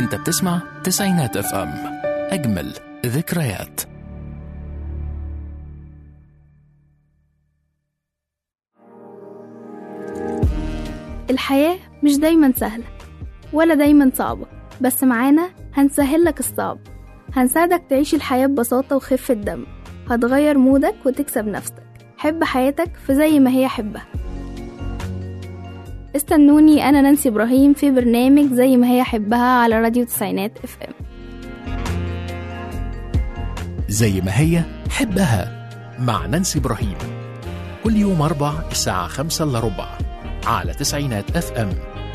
انت بتسمع تسعينات اف ام، اجمل ذكريات. الحياة مش دايما سهلة ولا دايما صعبة، بس معانا هنسهل لك الصعب، هنساعدك تعيش الحياة ببساطة وخفة دم، هتغير مودك وتكسب نفسك. حب حياتك في زي ما هي حبها. استنوني أنا نانسي إبراهيم في برنامج زي ما هي حبها على راديو تسعينات اف ام. زي ما هي حبها مع نانسي إبراهيم، كل يوم 4 الساعة 5:15 على تسعينات اف ام.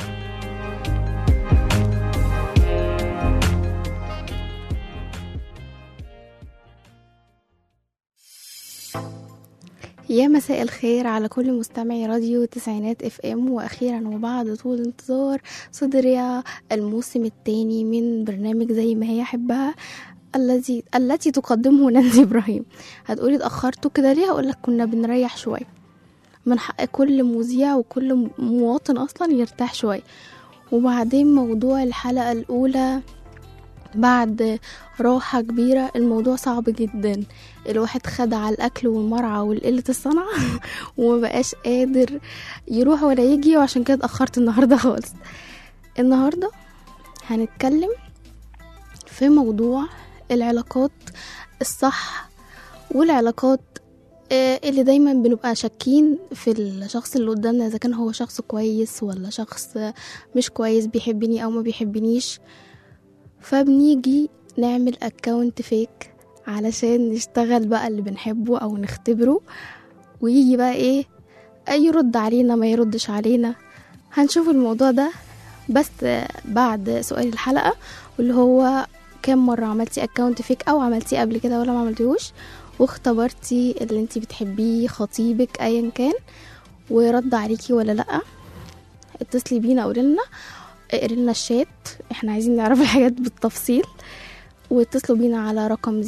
يا مساء الخير على كل مستمعي راديو تسعينات اف ام، واخيرا وبعد طول انتظار صدر الموسم الثاني من برنامج زي ما هي حبها التي تقدمه نانسي ابراهيم. هتقولي اتاخرتوا كده ليه؟ هقولك كنا بنريح شويه، من حق كل مذيع وكل مواطن اصلا يرتاح شويه. وبعدين موضوع الحلقه الاولى بعد راحة كبيرة، الموضوع صعب جدا، الواحد خد على الأكل والمرعى والقلة الصنعة ومبقاش قادر يروح ولا يجي، وعشان كده اتأخرت النهاردة خالص. النهاردة هنتكلم في موضوع العلاقات الصح والعلاقات اللي دايما بنبقى شاكين في الشخص اللي قدامنا إذا كان هو شخص كويس ولا شخص مش كويس، بيحبني أو ما بيحبنيش. فبنيجي نعمل اكاونت فيك علشان نشتغل بقى اللي بنحبه او نختبره، ويجي بقى ايه، يرد علينا ما يردش علينا. هنشوف الموضوع ده بس بعد سؤال الحلقة، واللي هو كم مرة عملتي اكاونت فيك او عملتيه قبل كده ولا ما عملتيهوش، واختبرتي اللي انتي بتحبيه خطيبك ايا كان ورد عليكي ولا لا. اتصلي بينا قولنا، اقرلنا الشات، احنا عايزين نعرف الحاجات بالتفصيل. واتصلوا بينا على رقم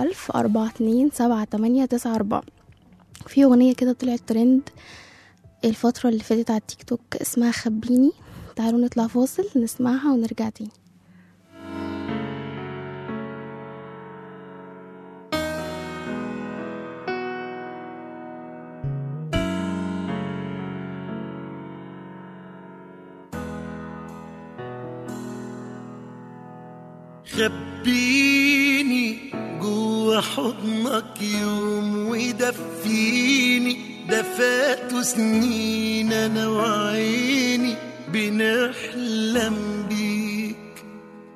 010427894. في اغنية كده طلعت ترند الفترة اللي فاتت على التيك توك اسمها خبيني. تعالوا نطلع فاصل نسمعها ونرجع تاني. خبيني جوا حضنك يوم ودفيني، ده فاتوا سنين انا وعيني بنحلم بيك.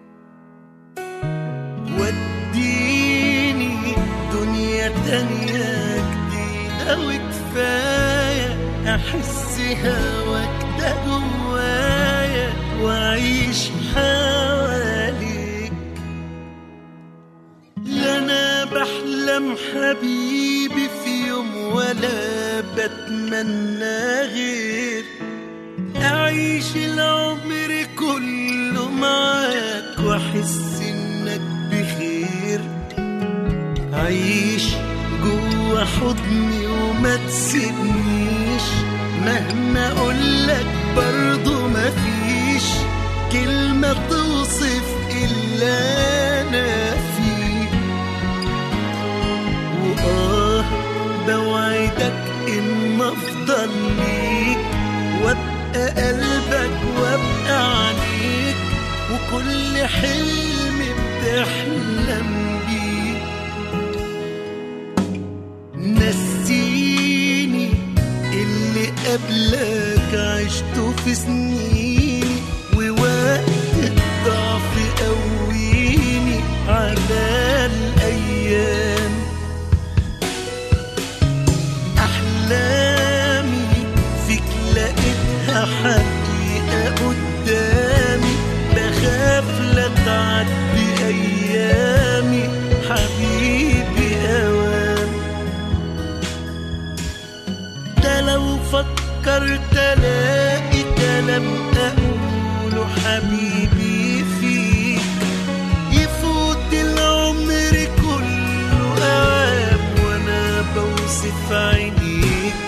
وديني دنيا تانية جديدة وكفاية احس هواك ده جوايا واعيش حواليك. أنا بحلم حبيبي في يوم ولا بتمنى غير أعيش العمر كله معاك وأحس إنك بخير. عيش جوا حضني وما تسيبنيش، مهما أقولك برضو مفيش كلمة توصف إلا أنا فيه. بوعدك إن أفضل ليك وابقى قلبك وابقى عليك، وكل حلم بتحلم بيه. نسيني اللي قبلك عشته في سنيني، ووقت الضعف قويني على الأيام. أحلامي فيك لقيتها حقيقة قدامي، بخاف لا تعدي أيامي حبيبي أوام. ده لو فكرت ألاقي كلام أقوله حبيبي فيك، يفوت العمر كله أوام وأنا بوصف عينيك.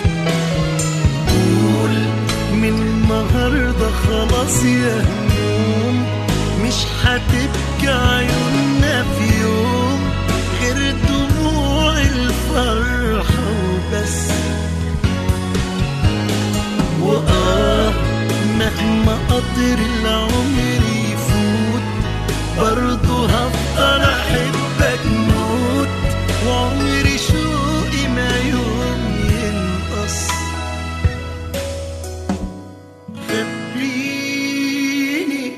قول من النهاردة خلاص يا هموم، مش هتبكي عيوننا في يوم غير دموع الفرحة وبس. مهما قدر العمر يفوت برضو هفضل احبك موت، وعمري شوقي ما يوم ينقص. خبيني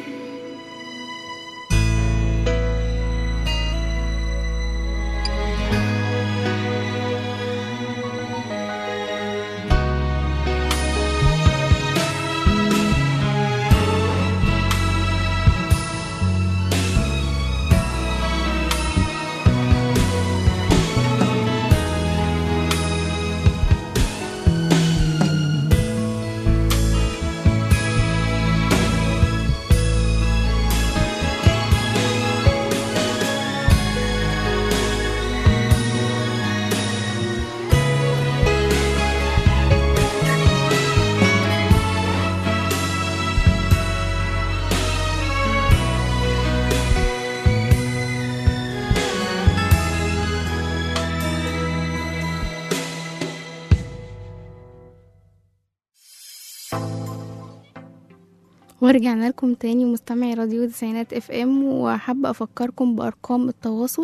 ورجعنا لكم تاني مستمعي راديو تسعينات اف ام، وحابة افكركم بارقام التواصل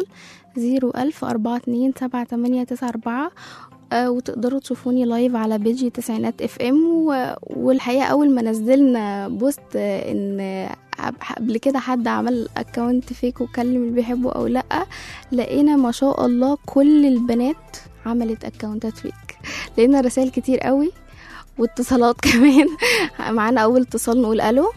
010427894 وتقدروا تشوفوني لايف على بيجي تسعينات اف ام. والحقيقة اول ما نزلنا بوست ان قبل كده حد عمل اكاونت فيك وكلم اللي بيحبه او لا، لقينا ما شاء الله كل البنات عملت اكاونتات فيك، لقينا رسائل كتير قوي واتصالات كمان. معانا اول اتصال، نقول الو.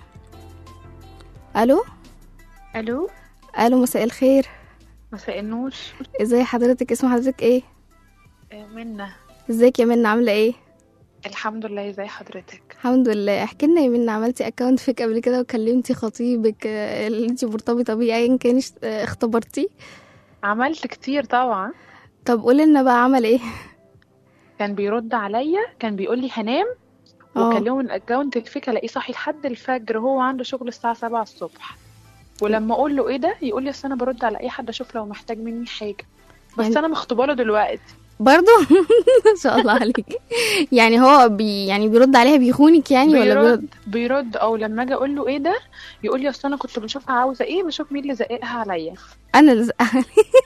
الو الو الو، مساء الخير. مساء النور. ازاي حضرتك؟ اسم حضرتك ايه؟ منى. ازيك يا منى، عامله ايه؟ الحمد لله. ازاي حضرتك؟ الحمد لله. احكي لنا يا منى، عملتي اكونت فيك قبل كده وكلمتي خطيبك اللي انتي مرتبطه بيه ايا كان اختبرتيه؟ عملت كتير طبعا. طب قولي لنا بقى عمل ايه؟ كان بيرد عليا، كان بيقول لي هنام وكلمه الاكونت الفيك الاقيه صاحي لحد الفجر، هو عنده شغل الساعه 7 الصبح. ولما اقول له ايه ده يقول لي اصل انا برد على اي حد اشوف لو محتاج مني حاجه، بس يعني انا مخطوبه له دلوقتي برضو. ما شاء الله عليك. يعني هو يعني بيرد عليها بيخونك يعني ولا بيرد او لما اجي اقول له ايه ده يقول لي اصل انا كنت بشوفها عاوزه ايه، بشوف مين اللي زققها عليا. انا اللي زققها.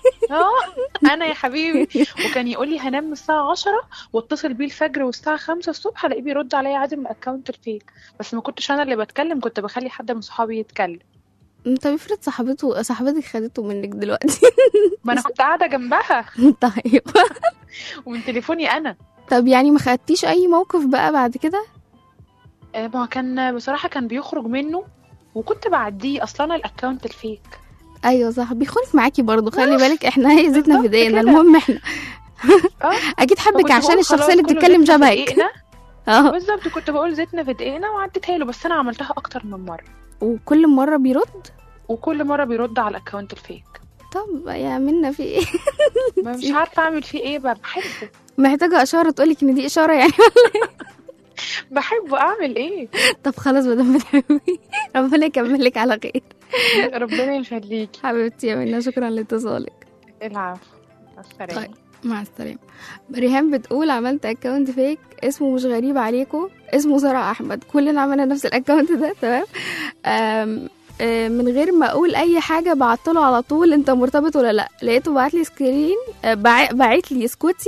انا يا حبيبي. وكان يقول لي هنام الساعه 10 واتصل بيه الفجر والساعه 5 الصبح الاقيه بيرد عليا عادي من الاكونت الفيك، بس ما كنتش انا اللي بتكلم، كنت بخلي حد من صحابي يتكلم. طب افرض صاحبتك خدته منك دلوقتي؟ ما انا كنت قاعده جنبها. طيب. ومن تليفوني انا. طب يعني ما خدتيش اي موقف بقى بعد كده؟ ما كان بصراحه كان بيخرج منه وكنت بعديه، اصلا انا الاكونت الفيك. ايوه صح، بيخونك معاكي برضو، خلي بالك احنا هي زيتنا في دقيقنا. المهم احنا اكيد حبك عشان الشخصيه اللي بتتكلم شبهك. بالظبط، كنت بقول زيتنا في دقيقنا وعديتها له، بس انا عملتها اكتر من مره وكل مره بيرد، وكل مره بيرد على الاكونت الفيك. طب يا منى في ايه؟ مش عارفه اعمل فيه ايه بقى، بحبه. محتاجه اشاره تقولك ان دي اشاره يعني؟ بحبه، اعمل ايه؟ طب خلاص مادام بتحبي ربنا يكملك على خير. ربنا يخليكي حبيبتي يا منى، شكرا لاتصالك. العفو، مع السلامه. طيب مع السلامه. ريهام بتقول عملت اكونت فيك اسمه مش غريب عليكم، اسمه سارة احمد، كلنا عملنا نفس الاكونت ده. تمام. من غير ما اقول اي حاجه بعتله على طول انت مرتبط ولا لا، لقيته بعتلي سكرين، بعتلي اسكتي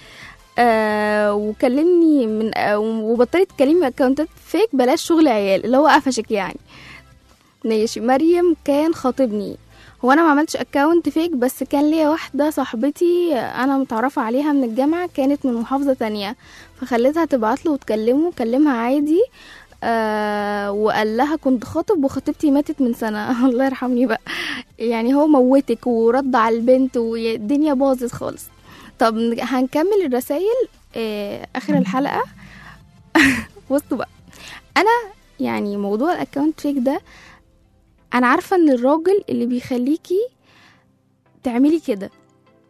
وكلمني من وبطلت تكلمني اكونتات فيك، بلاش شغل عيال اللي هو قفشك يعني. ماشي. مريم كان خاطبني، هو انا ما عملتش اكونت فيك، بس كان ليا واحده صاحبتي انا متعرفه عليها من الجامعه، كانت من محافظه تانية، فخليتها تبعت له وتكلمه، كلمها عادي. وقال لها كنت خاطب وخطيبتي ماتت من سنه. الله يرحمني بقى. يعني هو موتك ورد على البنت والدنيا باظت خالص. طب هنكمل الرسائل اخر الحلقه. بصوا بقى، انا يعني موضوع الاكونت فيك ده انا عارفه ان الراجل اللي بيخليكي تعملي كده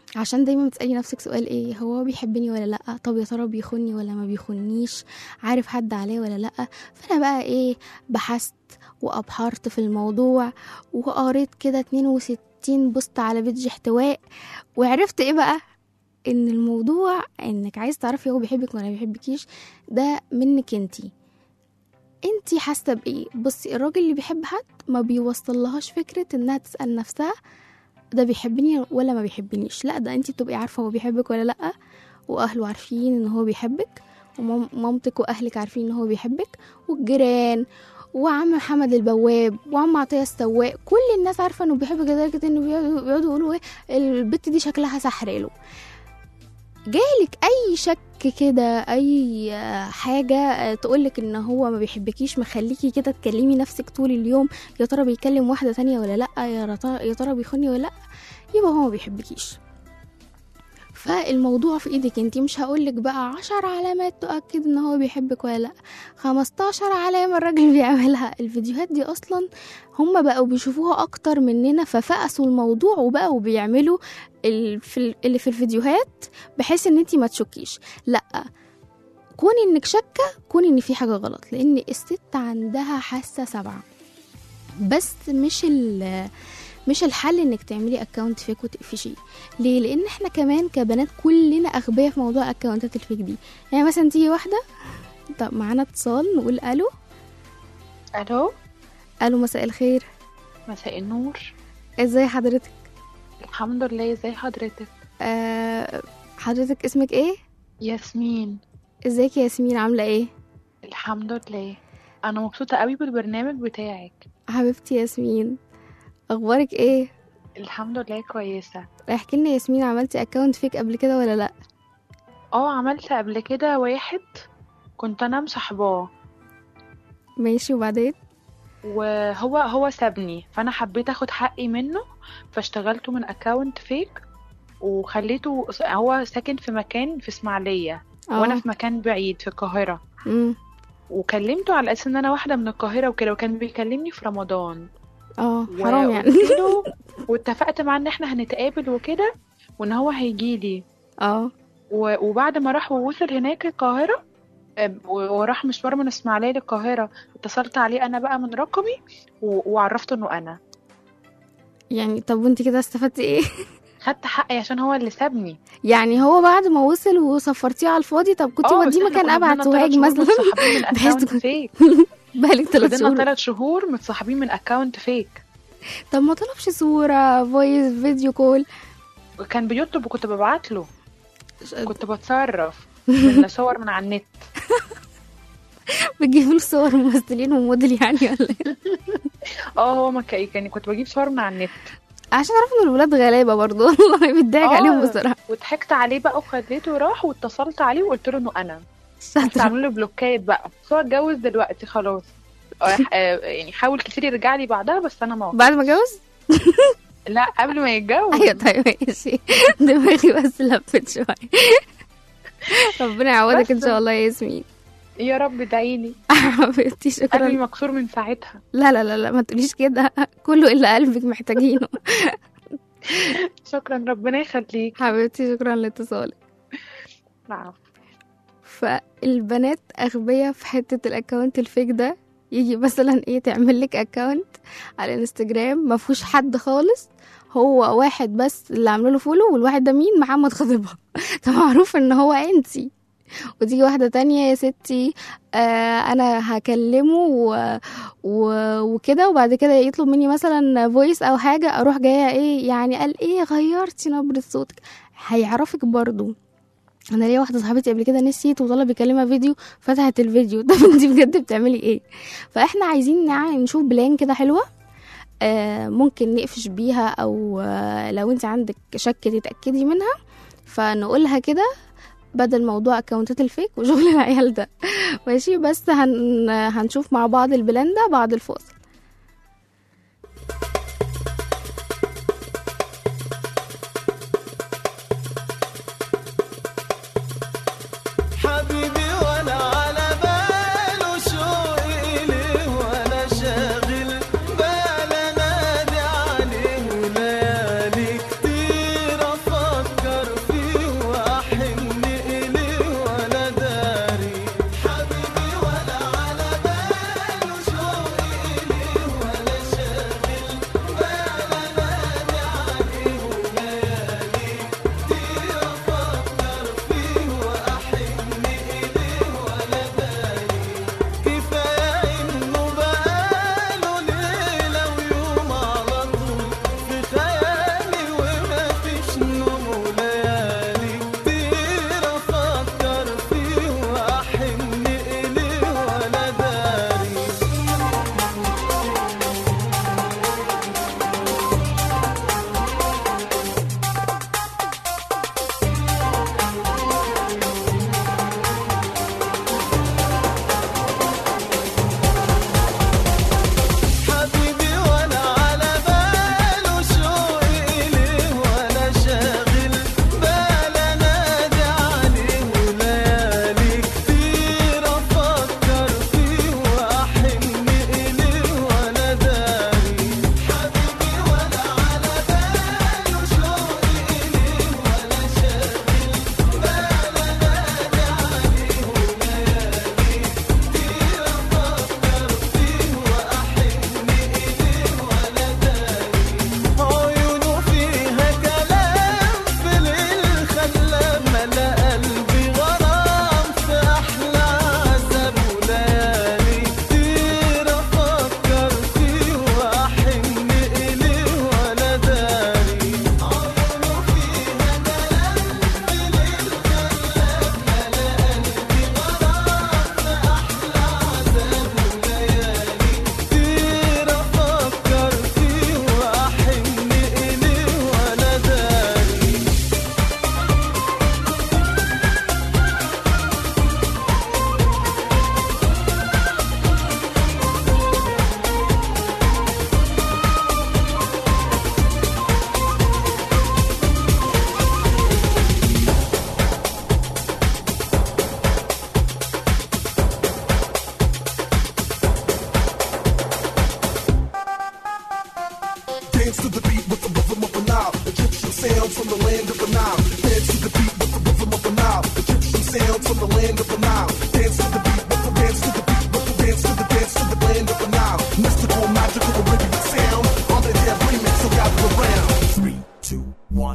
عشان دايما بتسألي نفسك سؤال ايه، هو بيحبني ولا لأ؟ طب يا ترى بيخوني ولا ما بيخونيش؟ عارف حد عليه ولا لأ؟ فانا بقى ايه، بحثت وابحرت في الموضوع وقريت كده 62 بوست على بيج احتواء، وعرفت ايه بقى، ان الموضوع انك عايز تعرفي هو بيحبك ولا ما بيحبكيش ده منك انتي حاسه بايه. بصي، الراجل اللي بيحب حد ما بيوصلهاش فكره انها تسأل نفسها ده بيحبني ولا ما بيحبنيش، لا ده انتي بتبقي عارفه هو بيحبك ولا لا، واهله عارفين ان هو بيحبك، ومامتك واهلك عارفين ان هو بيحبك، والجيران وعم محمد البواب وعم عطيه السواق، كل الناس عارفه انه بيحبك لدرجه انه بيقعدوا يقولوا ايه البت دي شكلها سحر له. جالك اي شك كده، اي حاجه تقولك ان هو ما بيحبكيش مخليكي كده تكلمي نفسك طول اليوم يا ترى بيكلم واحده تانية ولا لا، يا ترى بيخوني ولا لا، يبقى هو ما بيحبكيش. فالموضوع في ايدك انتي، مش هقولك بقى 10 علامات تؤكد ان هو بيحبك ولا لا، 15 علامه الراجل بيعملها. الفيديوهات دي اصلا هم بقوا بيشوفوها اكتر مننا، ففقسوا الموضوع وبقوا بيعملوا اللي في الفيديوهات بحيث ان انتي ما تشكيش. لا، كوني انك شكه، كوني ان في حاجه غلط، لان الست عندها حاسه 7. بس مش الحل انك تعملي اكونت فيك وتقفشيه. ليه؟ لان احنا كمان كبنات كلنا اغبياء في موضوع اكونتات الفيك دي. يعني مثلا تيجي واحده، طب معانا اتصال، نقول الو. الو، مساء الخير. مساء النور. ازاي حضرتك؟ الحمد لله. ازاي حضرتك؟ حضرتك اسمك ايه؟ ياسمين. ازيك يا ياسمين، عامله ايه؟ الحمد لله، انا مبسوطه قوي بالبرنامج بتاعك. حبيبتي ياسمين، اخبارك ايه؟ الحمد لله كويسه. احكي لنا ياسمين، عملتي اكونت فيك قبل كده ولا لا؟ عملت قبل كده واحد، كنت انا مصاحباه. ماشي، وبعدين؟ وهو سابني، فانا حبيت اخد حقي منه، فاشتغلته من اكونت فيك وخليته. هو ساكن في مكان في اسماعيليه وانا في مكان بعيد في القاهره. وكلمته على اساس ان انا واحده من القاهره وكده، وكان بيكلمني في رمضان. حرام يعني. واتفقت معاه ان احنا هنتقابل وكده، وان هو هيجيلي. وبعد ما راح ووصل هناك القاهره، وراح مشوار من اسماعيليه للقاهره، اتصلت عليه انا بقى من رقمي وعرفته انه انا. يعني طب وانت كده استفدتي ايه؟ خدت حقي عشان هو اللي سابني. يعني هو بعد ما وصل وصفرتيه على الفاضي، طب كنتي وديه مكان ابعد سوهاج مثلا. بقالك 3 شهور. 3 شهور متصاحبين من اكونت فيك. طب ما طلبش صورة، فويس، فيديو كول؟ كان بيطلب وكنت ببعت له، كنت بتصرف من صور من على النت. بتجيب له صور ممثلين وموديل يعني ولا ايه؟ هو ما يعني كنت بجيب صور من على النت عشان اعرف ان الولاد غلابه برضو. والله بيضحك عليهم بصراحه. وضحكت عليه بقى وخليته راح، واتصلت عليه وقلت له انه انا. عملوا له بلوكات بقى، بس هو اتجوز دلوقتي خلاص. يعني حاول كتير يرجع لي بعدها، بس انا ما بعد ما اتجوز. لا، قبل ما يتجوز. ايوه طيب ماشي. دماغي بس لفت شويه. ربنا يعوضك ان شاء الله يا ياسمين. يا رب ادعيلي. حبيبتي شكرا. قلبي مكسور من ساعتها. لا لا لا لا، ما تقوليش كده، كله الا قلبك محتاجينه. شكرا، ربنا يخليك حبيبتي، شكرا لاتصالك. نعم. فالبنات اغبياء في حته الاكونت الفيك ده. يجي مثلا ايه، تعمل لك اكونت على الانستجرام ما فيهوش حد خالص، هو واحد بس اللي عامله له فولو، والواحد ده مين؟ محمد خطيبها. ده معروف ان هو انتي. وتيجي واحدة تانية، يا ستي انا هكلمه وكده، وبعد كده يطلب مني مثلا فويس او حاجة، اروح جاية ايه يعني، قال ايه غيرتي نبرة صوتك، هيعرفك برضو. انا ليا واحده صاحبتي قبل كده نسيت وطلب يكلمها فيديو، فتحت الفيديو ده. انت بجد بتعملي ايه؟ فاحنا عايزين يعني نشوف بلان كده حلوه ممكن نقفش بيها، او لو انت عندك شك تتاكدي منها، فنقولها كده بدل موضوع اكونتات الفيك وشغل العيال ده. ماشي، بس هنشوف مع بعض البلان ده بعد الفاصل. فكر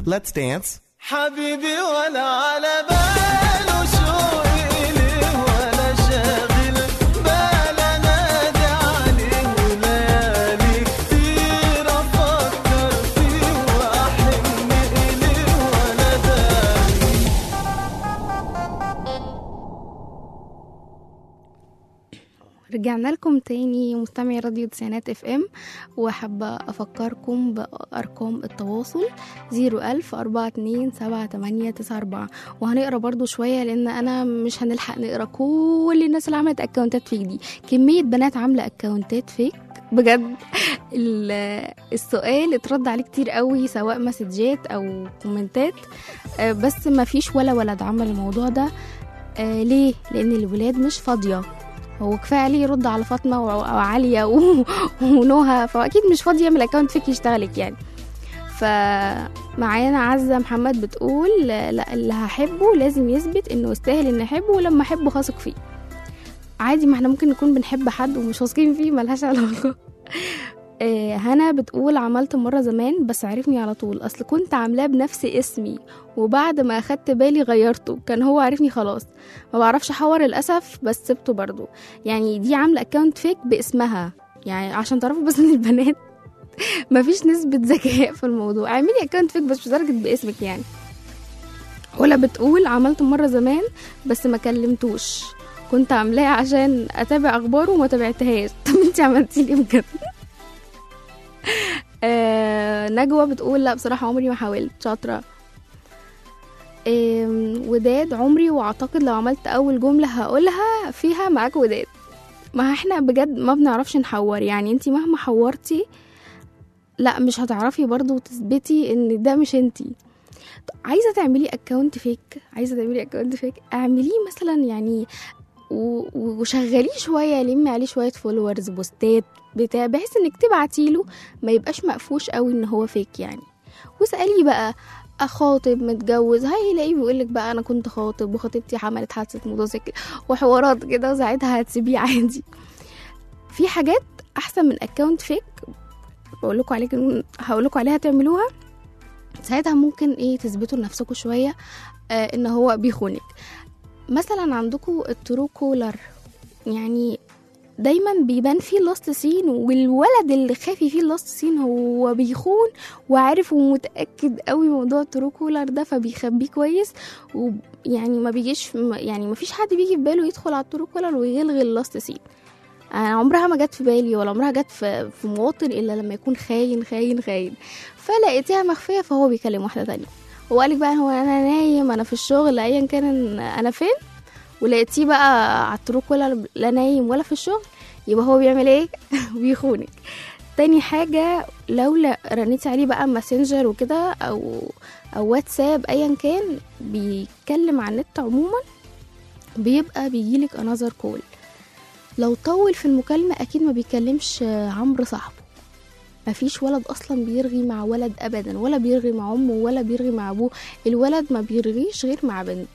Let's dance. حبيبي ولا على باله شوقي ليه ولا شاغل بال انادي عليه وليالي كتير افكر فيه واحن اليه ولا داري. رجعنا لكم تاني مستمعي راديو تسعينات اف ام، وحابة افكركم بارقام التواصل 010427894. وهنقرا برضو شوية لان انا مش هنلحق نقرا كل الناس اللي عملت اكونتات فيك دي. كمية بنات عاملة اكونتات فيك بجد. السؤال اترد عليه كتير قوي سواء مسجات او كومنتات، بس ما فيش ولا ولد عمل الموضوع ده. ليه؟ لان الولاد مش فاضية. هو كفايه عليه يرد على فاطمه وعاليه ونوها، فاكيد مش فاضي يعمل اكونت فيك يشتغلك يعني. فمعانا عزه محمد بتقول لا، اللي هحبه لازم يثبت انه يستاهل ان احبه، ولما احبه هثق فيه. عادي، ما احنا ممكن نكون بنحب حد ومش واثقين فيه، ملهاش علاقه. هنا بتقول عملت مرة زمان بس عرفني على طول، اصل كنت عاملاه بنفس اسمي وبعد ما اخدت بالي غيرته، كان هو عرفني خلاص. ما بعرفش احور للاسف بس سبته برضو. يعني دي عاملة اكاونت فيك باسمها، يعني عشان تعرفوا بس ان البنات مفيش نسبة ذكاء في الموضوع. اعملي اكاونت فيك بس مش درجة باسمك يعني. ولا بتقول عملت مرة زمان بس ما كلمتوش، كنت عاملاه عشان اتابع اخباره وما تابعتهاش. طب انتي عملتي ليه بجد؟ نجوى بتقول لا بصراحة عمري ما حاولت. شاطرة. وداد عمري، واعتقد لو عملت اول جملة هقولها فيها معاك وداد. ما احنا بجد ما بنعرفش نحور، يعني انتي مهما حورتي لا مش هتعرفي برضو تثبتي ان ده مش انتي. عايزة تعملي اكاونت فيك، اعمليه مثلا يعني وشغليه شوية، لمي عليه شوية فولورز، بوستات بتاع، بحيث انك تبعتيله ما يبقاش مقفوش قوي ان هو فيك يعني. واسأليه بقى اخاطب متجوز، هيلاقيه بيقولك بقى انا كنت خاطب وخطيبتي عملت حادثة موتوسيكل وحوارات كده، وساعتها هتسيبيه عادي. في حاجات احسن من اكاونت فيك هقولكوا عليها تعملوها، ساعتها ممكن تثبتوا لنفسكم شوية ان هو بيخونك. مثلا عندكم الترو كولر، يعني دايما بيبان فيه اللاست سين، والولد اللي خافي فيه اللاست سين هو بيخون وعارف ومتأكد قوي موضوع الترو كولر ده، فبيخبيه كويس. ويعني ما بيجيش، يعني ما فيش حد بيجي في باله يدخل على الترو كولر ويلغي اللاست سين. عمرها ما جت في بالي، ولا عمرها جت في مواطن الا لما يكون خاين خاين خاين. فلقيتيها مخفية فهو بيكلم واحدة تانية، هو قالك بقى هو انا نايم، انا في الشغل، ايا كان انا فين، ولقيتيه بقى على التروك ولا لا نايم ولا في الشغل، يبقى هو بيعمل ايه؟ بيخونك. تاني حاجة، لو رنيتي عليه بقى ماسنجر وكده او واتساب ايا كان بيتكلم عن النت عموما، بيبقى بيجيلك انذر كول. لو طول في المكالمة اكيد ما بيكلمش عمرو صاحبه. مفيش ولد اصلا بيرغي مع ولد ابدا، ولا بيرغي مع امه ولا بيرغي مع ابوه. الولد ما بيرغيش غير مع بنت.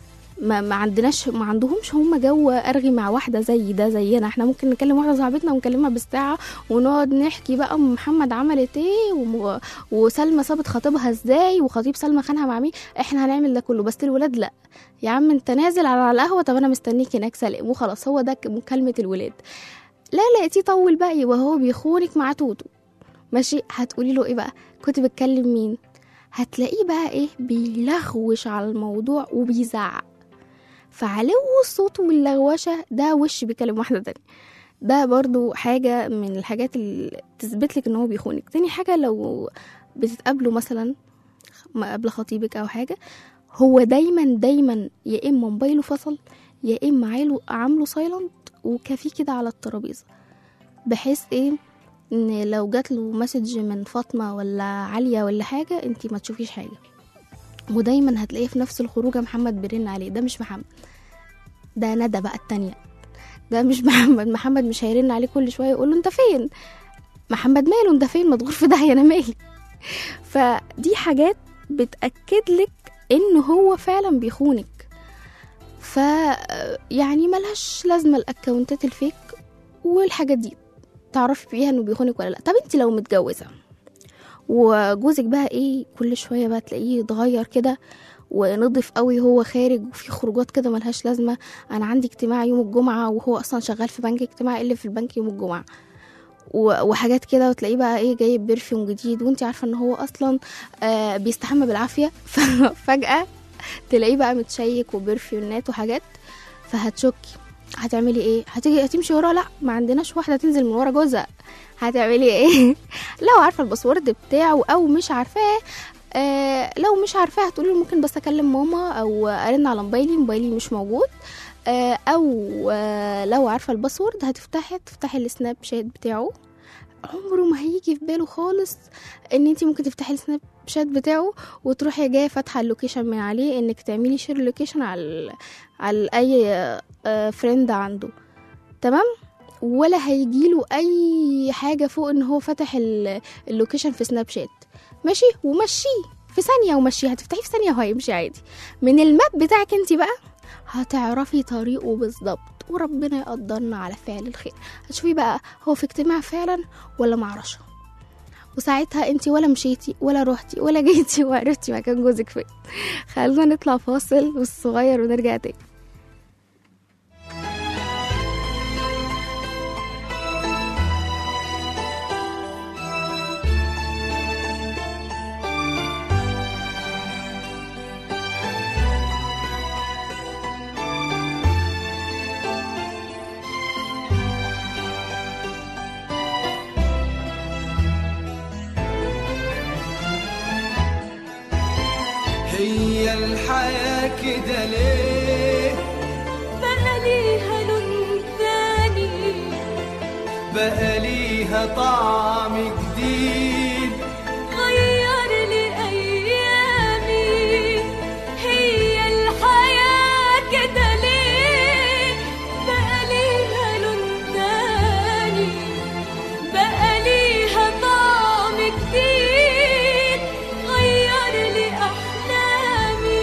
ما عندهمش هم جو ارغي مع واحده زي ده زينا. احنا ممكن نكلم واحده صاحبتنا ونكلمها بالساعه ونقعد نحكي بقى ام محمد عملت ايه وسلمى سابت خطيبها ازاي وخطيب سلمى خانها مع مين. احنا هنعمل ده كله، بس الولاد لا. يا عم انت نازل على القهوه، طب انا مستنيك هناك سلام وخلاص. هو ده مكالمه الولاد. لا لقيتيه طول بقى يبقى هو بيخونك مع توتو. ماشي، هتقولي له ايه بقى؟ كنت بتكلم مين؟ هتلاقيه بقى ايه؟ بيلغوش على الموضوع وبيزعق. فعلو الصوت واللغوشه ده وش بيكلم واحده تانية. ده برضو حاجه من الحاجات اللي تثبت لك ان هو بيخونك. تاني حاجه، لو بتتقابلوا مثلا قبل خطيبك او حاجه، هو دايما يا اما موبايله فصل يا اما عامله سايلنت وكافيه كده على الترابيزه، بحيث ايه ان لو جات له مسج من فاطمه ولا عاليه ولا حاجه انتي ما تشوفيش حاجه. ودايما هتلاقيه في نفس الخروجه محمد بيرن عليه. ده مش محمد، ده ندى بقى التانية. ده مش محمد مش هيرن عليه كل شويه يقول له انت فين. محمد ماله انت فين؟ مضغور في داهيه، انا مالي. فدي حاجات بتاكد لك ان هو فعلا بيخونك. يعني ملهاش لازمه الاكونتات الفيك والحاجات دي تعرفي بيها انه بيخونك ولا لا. طب انت لو متجوزه وجوزك بقى ايه كل شويه بقى تلاقيه اتغير كده ونضف قوي هو خارج، وفي خروجات كده ملهاش لازمه. انا عندي اجتماع يوم الجمعه وهو اصلا شغال في بنك، اجتماع اللي في البنك يوم الجمعه وحاجات كده، وتلاقيه بقى ايه جايب برفيوم جديد وانت عارفه ان هو اصلا بيستحمى بالعافيه ففجاه تلاقيه بقى متشيك وبرفيونات وحاجات، فهتشكي. هتعملي ايه؟ هتمشي وراه؟ لا، ما عندناش واحده تنزل من ورا جوزها. هتعملي ايه؟ لو عارفه الباسورد بتاعه او مش عارفاه، لو مش عارفاه هتقولي ممكن بس اكلم ماما او ارن على موبايلي مش موجود. او لو عارفه الباسورد تفتحي السناب شات بتاعه. عمره ما هيجي في باله خالص ان انتي ممكن تفتحي السناب شات بتاعه وتروحي جايه فاتحه اللوكيشن من عليه، انك تعملي شير لوكيشن على اي فريند عنده. تمام؟ ولا هيجيله اي حاجه فوق ان هو فتح اللوكيشن في سناب شات. ماشي، ومشيه في ثانيه، ومشيه هتفتحيه في ثانيه وهيمشي عادي. من الماب بتاعك انتي بقى هتعرفي طريقه بالظبط، وربنا يقدرنا على فعل الخير. هتشوفي بقى هو في اجتماع فعلا ولا معرشه، وساعتها انتي ولا مشيتي ولا روحتي ولا جيتي وعرفتي مكان جوزك فين. خلونا نطلع فاصل والصغير ونرجع تاني. هي الحياة كده ليه بقى ليها لون تاني، بقى ليها طعم جديد، غير لي أيامي. هي الحياة كده ليه بقى ليها لون تاني، بقى ليها طعم جديد، غير لي أحلامي.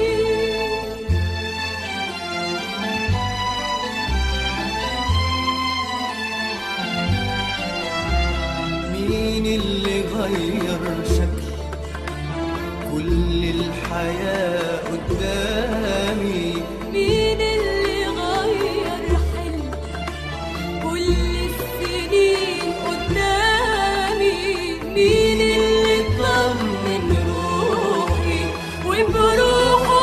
مين اللي غير شكل كل الحياة قدامي؟ مين اللي غير حلم كل السنين قدامي؟ مين اللي طمن روحي وبروحه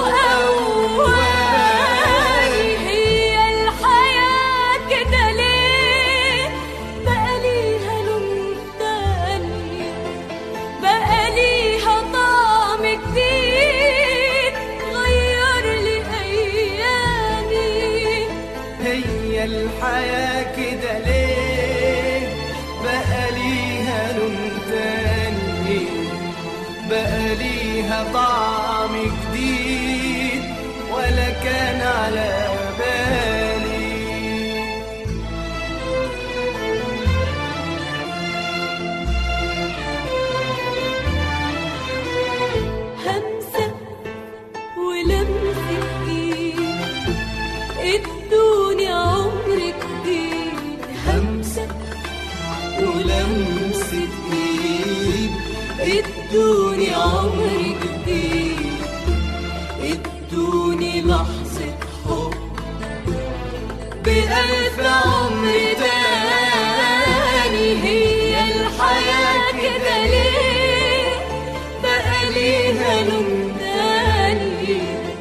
قواني؟ هي الحياة كده ليه بقى ليها لون تاني، بقى ليها طعم جديد، غير لي أيامي. هي الحياة كده ليه بقى ليها لون تاني، بقى ليها طعم جديد، ولا كان على بالي. همسة ولمسة ايد ادوني عمر جديد. همسة ولمسة ايد ادوني عمر جديد، ادوني لحظة حب بألف عمر تاني. هي الحياة كده ليه بقى ليها لون تاني.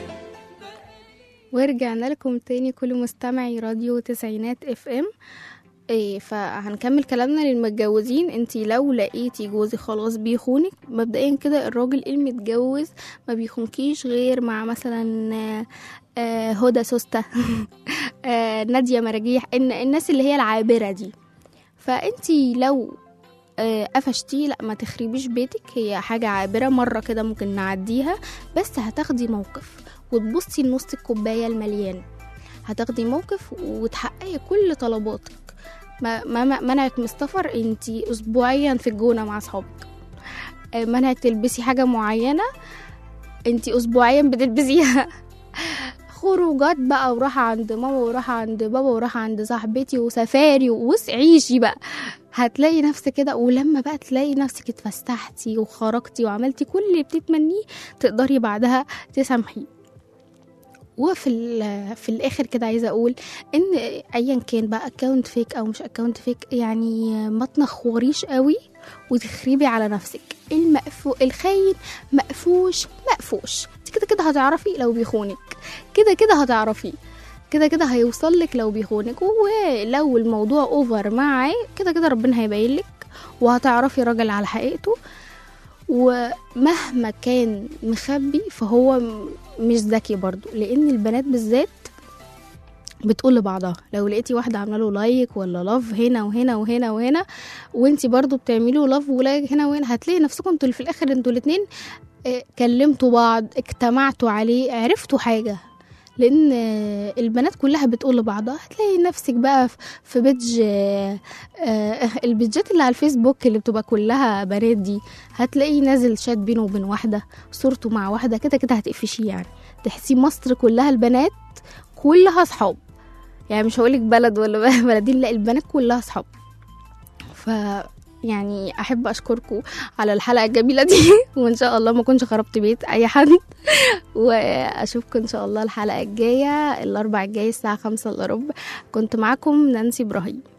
ورجعنا لكم تاني كل مستمعي راديو تسعينات اف ام. فهنكمل كلامنا للمتجوزين. انتي لو لقيتي جوزي خلاص بيخونك مبدئيا كده، الراجل المتجوز ما بيخونكيش غير مع مثلا هدى سوسته نادية مراجيح، الناس اللي هي العابرة دي. فانتي لو قفشتي لا ما تخربيش بيتك، هي حاجة عابرة مرة كده ممكن نعديها، بس هتاخدي موقف وتبصي لنص الكوباية المليان. هتاخدي موقف وتحققي كل طلباتك. منعك من السفر، انتي اسبوعيا في الجونة مع اصحابك. منعك تلبسي حاجة معينة، انتي اسبوعيا بتلبسيها. خروجات بقى، وراح عند ماما وراح عند بابا وراح عند صاحبتي وسفاري وعيشي بقى، هتلاقي نفسك كده. ولما بقى تلاقي نفسك اتفسحتي وخرجتي وعملتي كل اللي بتتمنيه، تقدري بعدها تسامحي. في الاخر كده عايزه اقول ان ايا كان بقى اكونت فيك او مش اكونت فيك، يعني ما تنخوريش قوي وتخربي على نفسك. الخاين مقفوش، انت كده كده هتعرفي لو بيخونك، كده كده هتعرفي، كده كده هيوصل لك لو بيخونك. ولو الموضوع اوفر معاه، كده كده ربنا هيبين لك وهتعرفي راجل على حقيقته. ومهما كان مخبي فهو مش ذكي برضو، لان البنات بالذات بتقول لبعضها. لو لقيتي واحده عامله له لايك ولا لاف هنا وهنا وهنا وهنا، وانتي برضو بتعملوا لاف ولايك هنا وهنا، هتلاقي نفسكم انتوا في الاخر انتوا الاتنين كلمتوا بعض، اجتمعتوا عليه، عرفتوا حاجه. لان البنات كلها بتقول لبعضها. هتلاقي نفسك بقى في بيج، البيجات اللي على الفيسبوك اللي بتبقى كلها بنات دي، هتلاقي نازل شات بينه وبين واحده، صورته مع واحده، كده كده هتقفشيه. يعني تحسي مصر كلها البنات كلها صحاب، يعني مش هقولك بلد ولا بلدين، لا البنات كلها صحاب. يعني احب اشكركم على الحلقه الجميله دي، وان شاء الله ما كنتش خربت بيت اي حد. واشوفكم ان شاء الله الحلقه الجايه الاربع الجاي الساعه 5:15. كنت معاكم نانسي ابراهيم.